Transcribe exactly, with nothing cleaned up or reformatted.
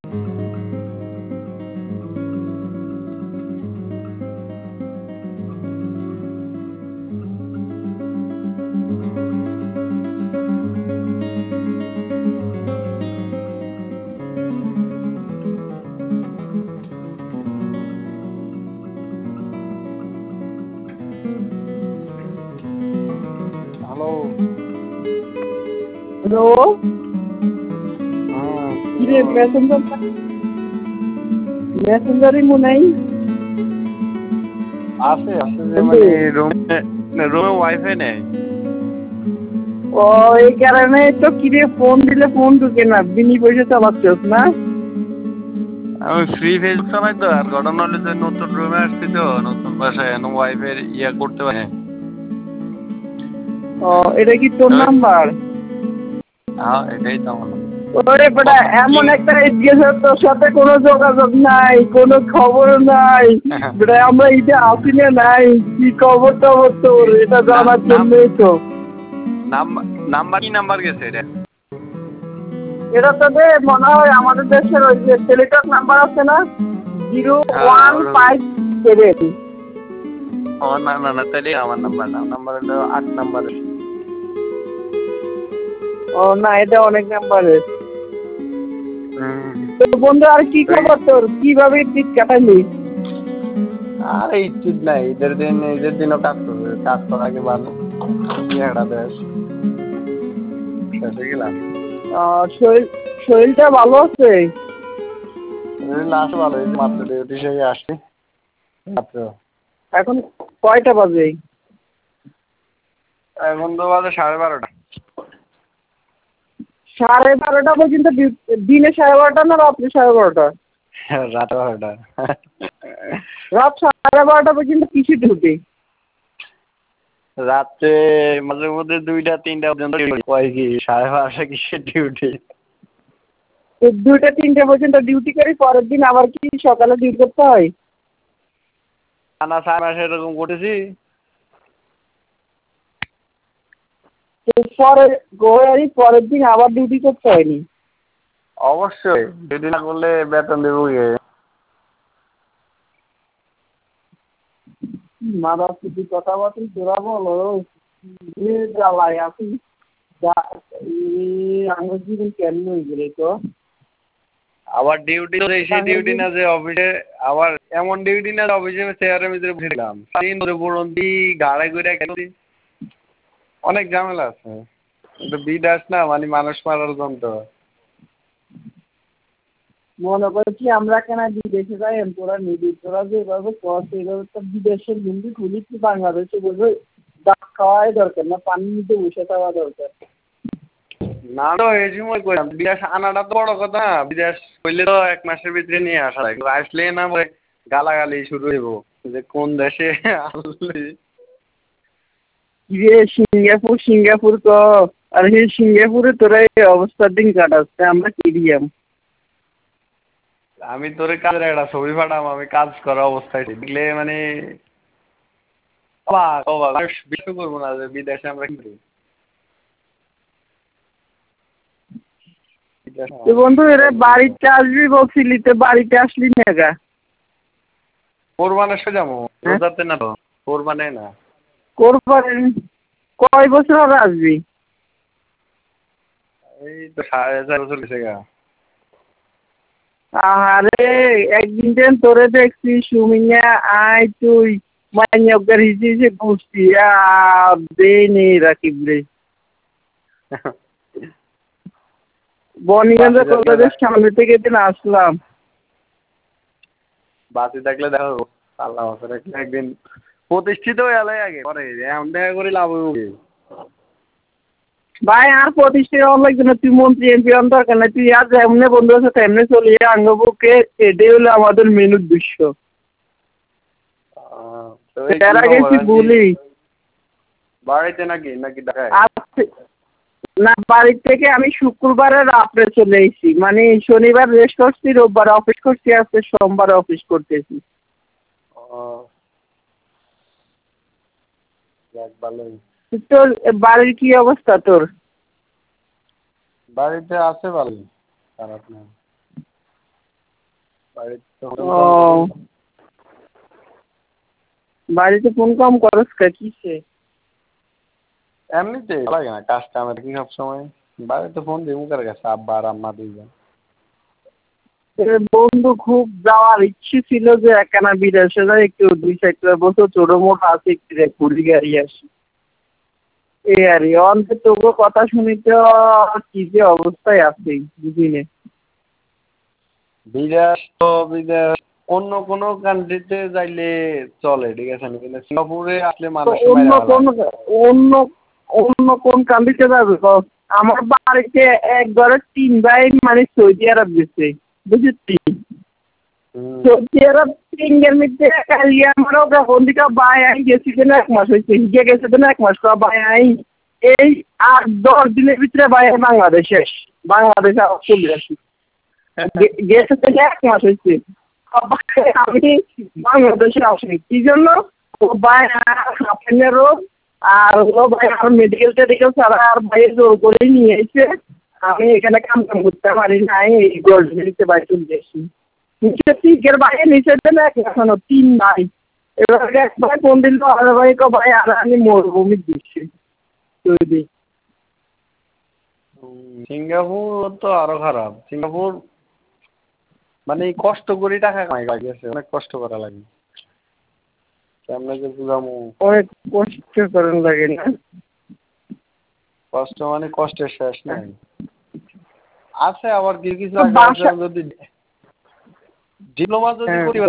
Hello. Hello. হ্যাঁ কিরে Messenger মেসেঞ্জারই মনে নাই। আছে আছে যে মানে রুমে রুমে ওয়াইফাই নেই। ও এই কারণে তো কিরে ফোন দিলে ফোন ঢুকে না, বিনি পয়সা চালাচ্ছিস না? আমি ফ্রি ফেজ চালাই তো। আর ঘটনা হলো যে নতুন রুমে আসছি তো, নতুন বাসায় এখন ওয়াইফাই ইয়া করতে পারি। ও এটা কি তোর নাম্বার? হ্যাঁ এটাই তো আমার নাম্বার। ওরে বেটা এমন একটা গেছে, তোর সাথে কোনো যোগাযোগ নাই, কোনো খবর নাই বেটা। আমরা এটা আসি না নাই, কি খবর টবর তোর এটা জানার জন্যই তো। নাম্বার কি নাম্বার গেছে এটা? এটা তোদের মনে হয় আমাদের দেশের ওই যে টেলিটক নাম্বার আছে না, জিরো ওয়ান ফাইভ সেভেন। ও না না না, তাহলে আমার নাম্বার না, নাম্বার হলো আট নাম্বারের। ও না, এটা অনেক নাম্বারের। তো বন্ধু আর কি খবর তোর, কিভাবে ঈদ কাটালি? আর ঈদ নাই, ঈদের দিন ঈদের দিনও কাজ করবে, কাজ করার আগে ভালো একটা দেশ শেষে গেলাম। শরীর শরীরটা ভালো আছে? লাস্ট ভালো হয়েছে, মাত্র ডিউটি থেকে আসছি মাত্র। এখন কয়টা বাজে? এখন তো বাজে সাড়ে বারোটা। সাড়ে বারোটা পর্যন্ত দিনে সাড়ে বারোটা না রাত্রি সাড়ে বারোটা? রাত বারোটা। রাত সাড়ে বারোটা পর্যন্ত কিছু ডিউটি? রাত্রে মাঝে মধ্যে দুইটা তিনটা পর্যন্ত কি সাড়ে বারোটা কিসের ডিউটি? দুইটা তিনটা পর্যন্ত ডিউটি করি, পরের দিন আবার কি সকালে ডিউটি করতে হয়? না সাড়ে মাসে এরকম করেছি। পরে গোয়ারি পরের দিন আবার ডিউটি করতে হয়নি? অবশ্যই, ডিউটি না করলে বেতন দেবো কে? মাদার কিছু কথাবার্তা তোরা বলো, জ্বালায় আছি আমার জীবন কেমন হয়ে গেলে তো। আবার ডিউটি সেই ডিউটি না যে অফিসে, আবার এমন ডিউটি না অফিসে চেয়ারের ভিতরে বসে দিলাম দিন ধরে বলন্তি গাড়ে করে খেলছি। অনেক ঝামেলা আছে। কিন্তু বিদেশ না মানে মানুষ মারার যন্ত্র। মনে করছি আমরা কেন বিদেশে যাই, তোরা নিবি, তোরা যেভাবে কর সেইভাবে তো বিদেশের হিন্দি খুলিছি, বাংলাদেশে বলবে ডাক খাওয়াই দরকার না, পানি নিতে বসে খাওয়া দরকার। না তো এই সময় কইলাম বিদেশ আনাটা তো বড় কথা, বিদেশ করলে তো এক মাসের ভিতরে নিয়ে আসা লাগবে। আসলে না গালাগালি শুরু হইব যে কোন দেশে আসলি। কিরে সিঙ্গাপুর সিঙ্গাপুর ক, আর সেই সিঙ্গাপুরে তোরা এই অবস্থার দিন কাটাচ্ছে, আমরা কিরিয়াম। আমি তোরে কাজের একটা ছবি পাঠাম, আমি কাজ করা অবস্থায় দেখলে মানে অবাক অবাক বিশ্বাস করবো না যে বিদেশে আমরা কি করি। বন্ধু এরা বাড়িতে আসবি বলছিলি, তো বাড়িতে আসলি না গা? কোরবানের সময় যাবো, রোজাতে না তো, কোরবানে না। কোরবানি কয় বছর হবে আসবি? এই তো সাড়ে চার বছর গেছে গা। আরে একদিন দিন তোরে দেখছি সুমিয়া আয় তুই মাইনগর হিসেবে ঘুরছি আর দে নেই রাকিব রে। বনিগঞ্জ কলেজের সামনে থেকে দিন আসলাম। বাসে থাকলে দেখো আল্লাহ একদিন প্রতিষ্ঠিত হয়ে এলাই আগে পরে এমন দেখা করে লাভ হবে। ভাই আর প্রতিষ্ঠিত হওয়ার লাগবে না, তুই মন্ত্রী এমপি হওয়ার দরকার নাই, তুই আর এমনি বন্ধু আছে তেমনি চলিয়ে আঙ্গবুকে, এটাই হলো আমাদের মেন উদ্দেশ্য। এর আগে তুই বলি বাড়িতে নাকি নাকি ঢাকায়? না, বাড়ির থেকে আমি শুক্রবারে রাত্রে চলে এসেছি, মানে শনিবার রেস্ট করছি, রোববার অফিস করছি, আজকে সোমবার অফিস করতেছি। তোর বাড়ির কি অবস্থা তোর? বাড়িতে আছে ভালো, খারাপ না। ও বাড়িতে ফোন কম করস কে কিসে? এমনিতে লাগে না, কাজ কামে থাকি সবসময়। বাড়িতে ফোন দিই মুখের কাছে, আব্বা আর আম্মা দুইজন। বন্ধু খুব যাওয়ার ইচ্ছে ছিল যে একখানা বিদেশে যাই, একটু দুই চারটা বছর ছোট মোটো আছে একটু ঘুরি গাড়ি আসি এই আর অন্তত তোকে কথা শুনি তো কি যে অবস্থায় আছে বুঝিনে। বিদেশ তো বিদেশ অন্য কোনো কান্ট্রিতে যাইলে চলে, ঠিক আছে, কিন্তু সিঙ্গাপুরে আসলে মানুষ অন্য মেরে কোন ফেলায়। অন্য অন্য কোন কান্ট্রিতে যাবে? আমার বাড়িতে একবারে তিন ভাই মানে সৌদি আরব গেছে বুঝেছি। সৌদি আরব সিঙ্গের মধ্যে কালিয়া আমারও ফোন দিকে বাই আই গেছি যেন এক মাস হয়েছে, হিগে গেছে যেন এক মাস পর বাই আই এই আট দশ দিনের ভিতরে বাই বাংলাদেশ শেষ। বাংলাদেশে আবার চলে আসি গেছে থেকে এক মাস হয়েছে। আমি বাংলাদেশে আসিনি কি জন্য? ও ভাই হাফেনের রোগ আর ও ভাই আর মেডিকেল টেডিকেল ছাড়া আর ভাই জোর করে নিয়ে এসে আমি এখানে কাম কাম করতে পারি নাই, এই গোল্ড মিলিতে বাই চলে আসি। নিচে তিনের বাইরে নিচে দেন এক এখনো তিন ভাই। এবার এক ভাই ফোন দিল আর ভাই কো ভাই আর আমি মরুভূমি দিচ্ছি তৈরি। সিঙ্গাপুর তো আরো খারাপ। সিঙ্গাপুর মানে কষ্ট করে টাকা কামাই গেছে, অনেক কষ্ট করা লাগে। কেমনে যে বুঝামু, অনেক কষ্ট করেন লাগে না? কষ্ট মানে কষ্টের শেষ নাই। আছে আবার কিছু কিছু বাসা যদি ডিপ্লোমা যদি করি